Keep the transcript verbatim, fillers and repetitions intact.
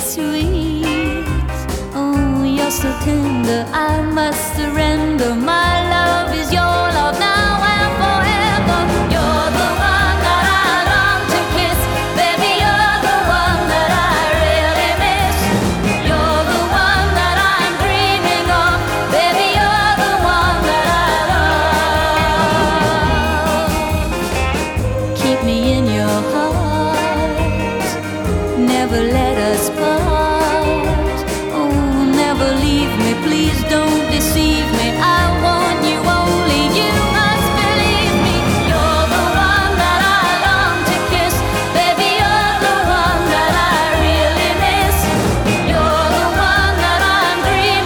sweet. Oh, you're so tender, I must surrender. My love is your love now and forever. You're the one that I long to kiss. Baby, you're the one that I really miss. You're the one that I'm dreaming of. Baby, you're the one that I love. Keep me in your heart, never let us part. Oh, never leave me, please don't.